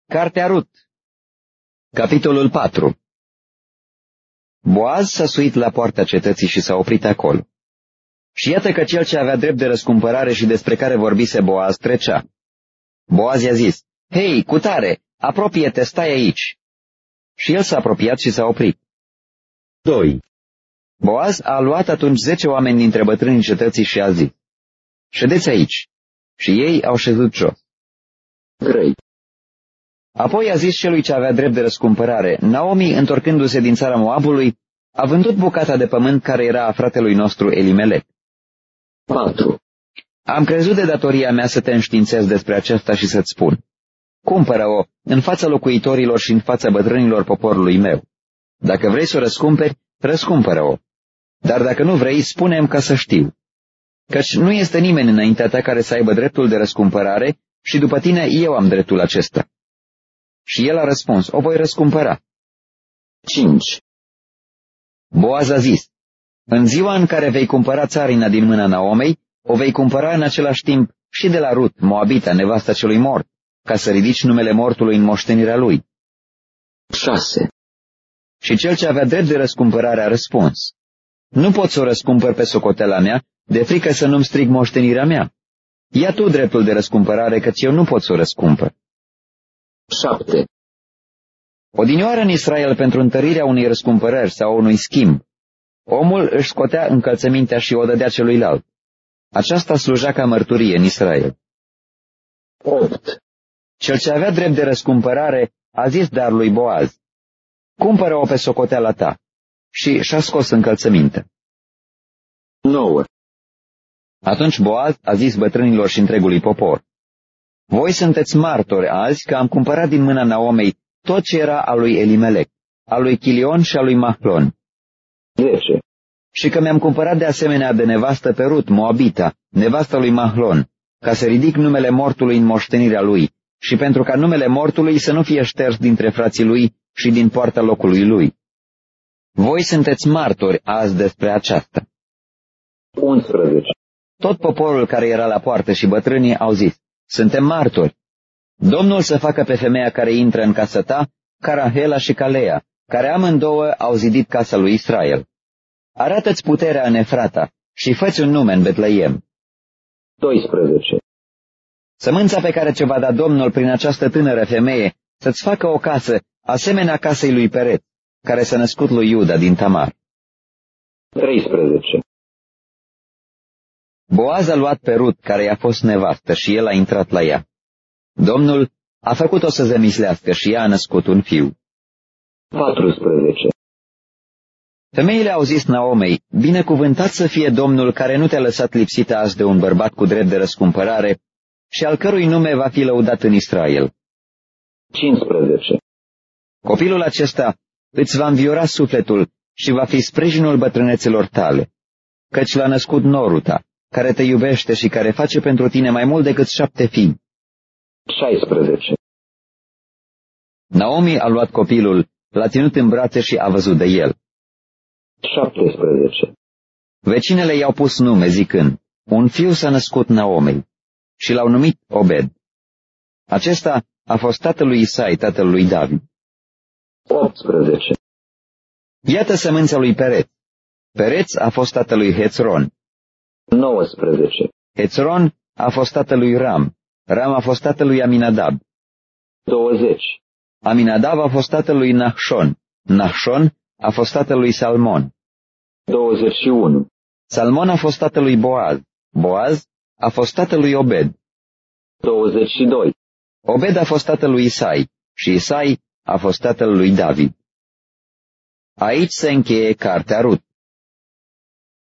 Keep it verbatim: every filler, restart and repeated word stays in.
Cartea Rut, capitolul patru. Boaz s-a suit la poarta cetății și s-a oprit acolo. Și iată că cel ce avea drept de răscumpărare și despre care vorbise Boaz trecea. Boaz i-a zis: Hei, cutare, apropie-te, stai aici. Și el s-a apropiat și s-a oprit. doi. Boaz a luat atunci zece oameni dintre bătrânii cetății și a zis: Ședeți aici. Și ei au șezut jos. trei. Apoi a zis celui ce avea drept de răscumpărare: Naomi, întorcându-se din țara Moabului, a vândut bucata de pământ care era a fratelui nostru Elimelec. patru. Am crezut de datoria mea să te înștiințez despre aceasta și să-ți spun: Cumpără-o în fața locuitorilor și în fața bătrânilor poporului meu. Dacă vrei să o răscumperi, răscumpără-o. Dar dacă nu vrei, spune-mi ca să știu. Căci nu este nimeni înaintea ta care să aibă dreptul de răscumpărare și după tine eu am dreptul acesta. Și el a răspuns: O voi răscumpăra. cinci. Boaz a zis: În ziua în care vei cumpăra țarina din mâna Naomei, o vei cumpăra în același timp și de la Rut, Moabita, nevasta celui mort, ca să ridici numele mortului în moștenirea lui. șase. Și cel ce avea drept de răscumpărare a răspuns: Nu pot să o răscumpăr pe socoteala mea, de frică să nu-mi strig moștenirea mea. Ia tu dreptul de răscumpărare, căci eu nu pot să o răscumpăr. șapte. Odinioară în Israel, pentru întărirea unei răscumpărări sau unui schimb, omul își scotea încălțămintea și o dădea celuilalt. Aceasta sluja ca mărturie în Israel. opt. Cel ce avea drept de răscumpărare a zis dar lui Boaz: Cumpără-o pe socoteala ta. Și și-a scos încălțămintea. nouă. Atunci Boaz a zis bătrânilor și întregului popor: Voi sunteți martori azi că am cumpărat din mâna Naomei tot ce era al lui Elimelec, al lui Chilion și al lui Mahlon. zece. Și că mi-am cumpărat de asemenea de nevastă pe Rut, Moabita, nevasta lui Mahlon, ca să ridic numele mortului în moștenirea lui și pentru ca numele mortului să nu fie șters dintre frații lui și din poarta locului lui. Voi sunteți martori azi despre aceasta. unsprezece. Tot poporul care era la poartă și bătrânii au zis: Suntem martori. Domnul să facă pe femeia care intră în casa ta ca Rahela și ca Lea, care amândouă au zidit casa lui Israel. Arată-ți puterea în Efrata și fă-ți un nume în Betleem. doisprezece. Sămânța pe care ce va da Domnul prin această tânără femeie să-ți facă o casă asemenea casei lui Peret, care s-a născut lui Iuda din Tamar. treisprezece. Boaz a luat pe Rut, care i-a fost nevastă, și el a intrat la ea. Domnul a făcut-o să zămislească și ea a născut un fiu. paisprezece. Femeile au zis Naomei: Binecuvântat să fie Domnul care nu te-a lăsat lipsită azi de un bărbat cu drept de răscumpărare și al cărui nume va fi lăudat în Israel. cincisprezece. Copilul acesta îți va înviora sufletul și va fi sprijinul bătrâneților tale, căci l-a născut Noruta, care te iubește și care face pentru tine mai mult decât șapte fii. șaisprezece. Naomi a luat copilul, l-a ținut în brațe și a văzut de el. șaptesprezece. Vecinele i-au pus nume zicând: Un fiu s-a născut Naomei, și l-au numit Obed. Acesta a fost tatălui Isai, tatălui David. optsprezece. Iată sămânța lui Pereț. Pereț a fost tatălui Hețron. nouăsprezece. Hețron a fost tatălui Ram. Ram a fost tatălui Aminadab. douăzeci. Aminadab a fost tatălui Nahshon. Nahshon a fost tatălui Salmon. douăzeci și unu. Salmon a fost tatălui Boaz. Boaz a fost tatălui Obed. douăzeci și doi. Obed a fost tatălui Isai și Isai a fost tatălui David. Aici se încheie cartea Rut.